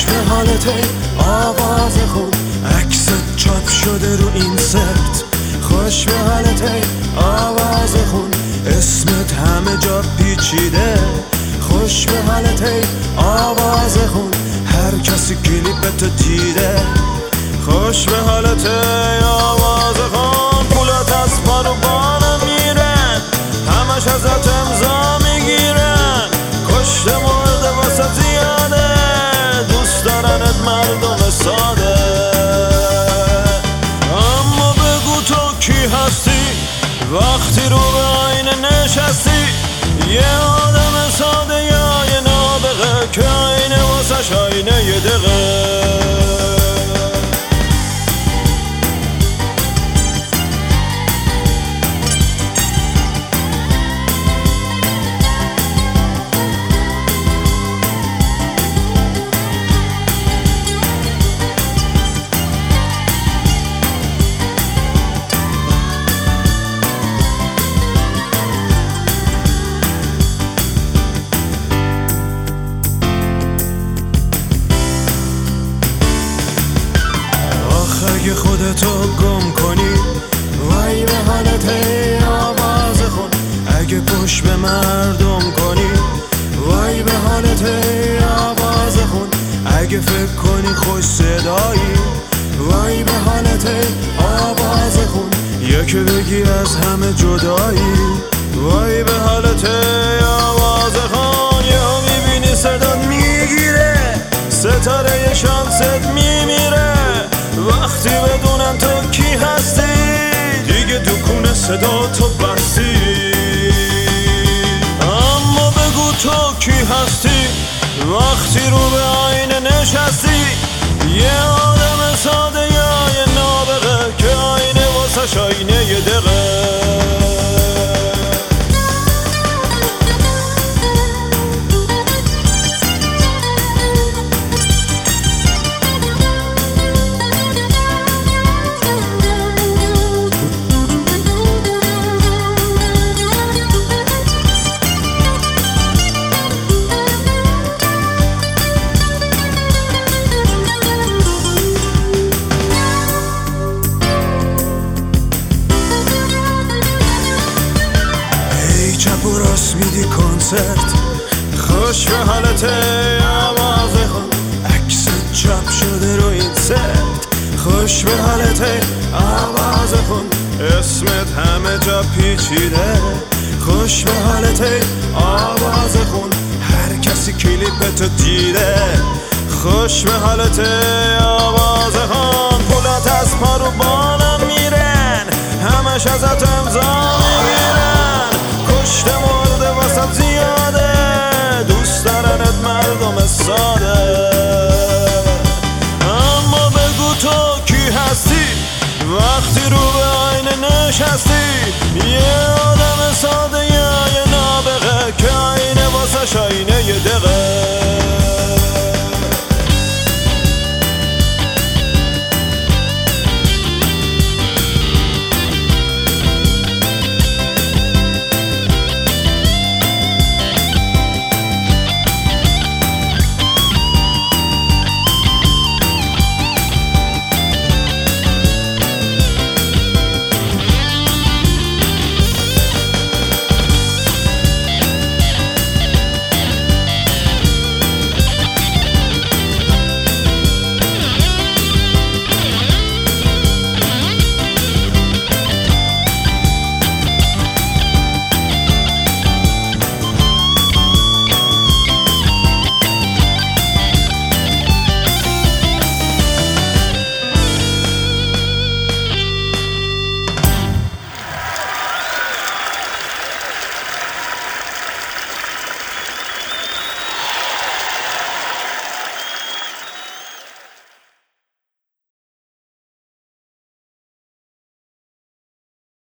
خوش به حالت آواز خون، عکست چاپ شده رو این سرت. خوش به حالت آواز خون، اسمت همه جا پیچیده. خوش به حالت آواز خون، هر کسی کلیپتو دیده. خوش به حالت آواز خون، پولات از پا رو بانه میرن، همش ازت امضا میگیرن. کشته مرده واسه زیاده، دوست دارنت مردم ساده. اما بگو تو کی هستی وقتی رو به آینه نشستی؟ یه آدم ساده یا یه نابغه که آینه واسش آینه یه دقیقه؟ اگه خودتو گم کنی وای به حالت آواز خون، اگه پشت به مردم کنی وای به حالت آواز خون، اگه فکر کنی خوش صدایی وای به حالت آواز خون، یکی بگی از همه جدایی وای به حالت آواز خون. یهو میبینی صدات میگیره، ستاره شانست میمیره. وقتی بدونن تو کی هستی دیگه دکون صدا تو بستی. اما بگو تو کی هستی وقتی رو به آینه نشستی؟ یه آدم ساده یا یه نابغه که آینه واسش آینه یه دقیقه؟ چپ و راست میدی کنسرت، خوش به حالت آواز خون، عکست چاپ شده رو این سرت. خوش به حالت آواز خون، اسمت همه جا پیچیده. خوش به حالت آواز خون، هر کسی کلیپتو دیده. خوش به حالت آواز خون، پولات از پا رو بانم میرن، همش ازت امضا میگیرن. کشته مرده واسه زیاده، دوست دارنت مردم ساده. اما بگو تو کی هستی وقتی رو به آینه نشستی؟ یه آدم ساده